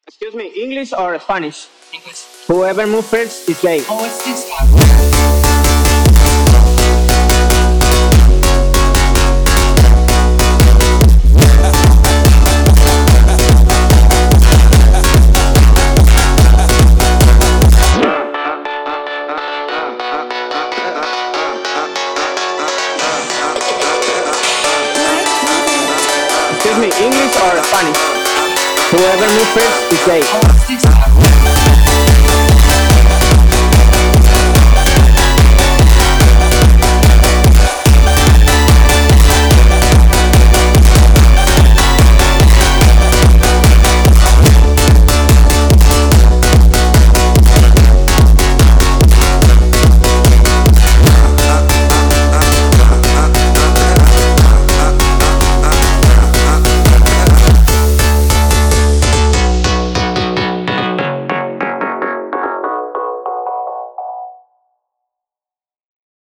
Excuse me, English or Spanish? English. Whoever moves first is gay. Oh, it's this guy. Excuse me, English or Spanish? Whoever moves first is gay. Oh, it's this guy.